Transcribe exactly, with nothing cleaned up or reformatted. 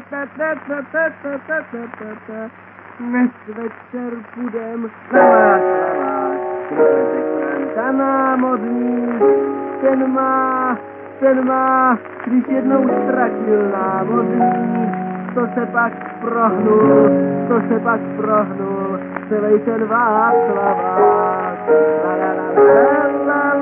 Dnes večer půjdem na Václavák, Franta námořník, ten má, ten má, když jednou ztratil námořník, to se pak prohnul, to se pak prohnul, celej ten Václavák. La la la la la la.